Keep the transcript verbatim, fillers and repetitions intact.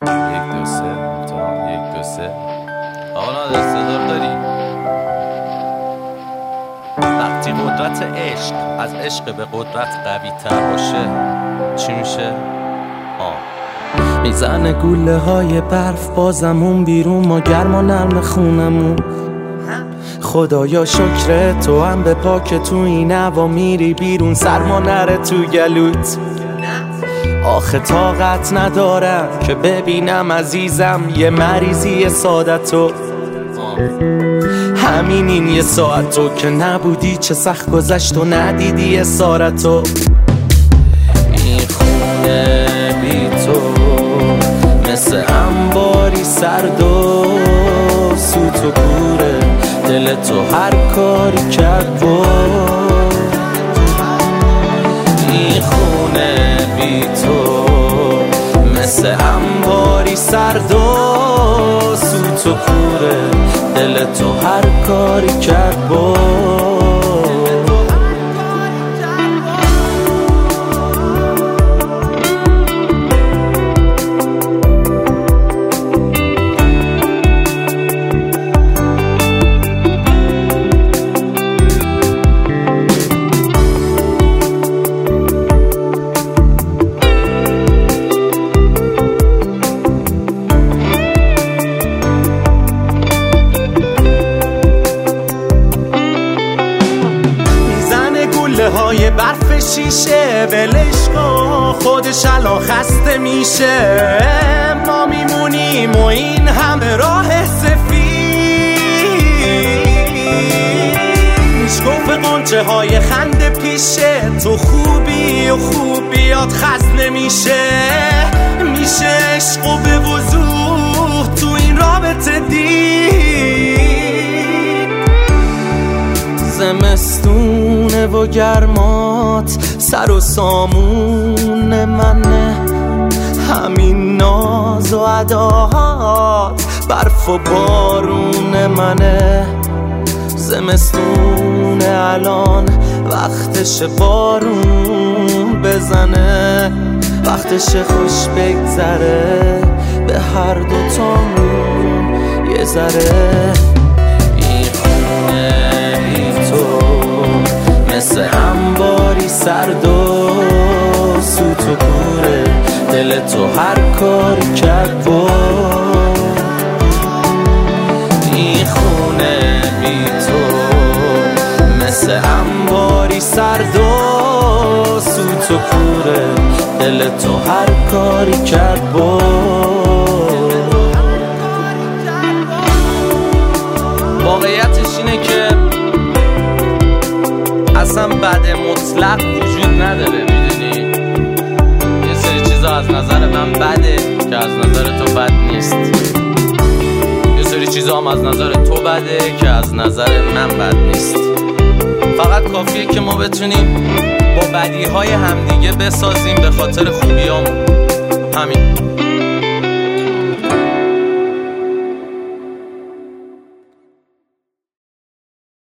یک دو سه تا یک دو سه. آقا نادر صدا داری؟ وقتی قدرت عشق از عشق به قدرت قوی تر باشه چی میشه؟ آه میزنه گوله های برف بازمون بیرون، ما گرم و نرم خونمون. خدایا شکر تو هم به پاک تو این هوا میری بیرون، سرما نره تو گلوت. آخه طاقت ندارم که ببینم عزیزم یه مریضی سادتو. همین این یه ساعت تو که نبودی چه سخت گذشت و ندیدی اسارتو. این خونه بی تو مثل انباری سرد و سوت و کوره، دل تو هر کاری کرد و این خونه بی تو مثل انباری سرد و سوت و کوره، دل تو هر کاری کرد با های برف شیشه، ولش کن خودش الان خسته میشه. ما میمونیم و این همه راه سفید، میشکوف قنچه های خنده پیشه. تو خوبی و خوبیات خست نمیشه، میشه عشق و به وضوح تو این رابطه دید. زمستونه و گرمات سر و سامون منه، همین ناز و عداهات برف و بارون منه. زمستونه الان وقتش بارون بزنه، وقتش خوش بگذره به هر دوتامون یه ذره. این خونه مثل انباری سرد و سوت و کوره، دل تو هر کاری کرد با این خونه بی تو مثل انباری سرد و سوت و کوره، دل تو هر کاری کرد با واقعیتش اینه که اصلا بد مطلق وجود نداره، میدونی؟ یه سری چیزا از نظر من بده که از نظر تو بد نیست، یه سری چیزا هم از نظر تو بده که از نظر من بد نیست. فقط کافیه که ما بتونیم با بدیهای همدیگه بسازیم به خاطر خوبیامون. همین.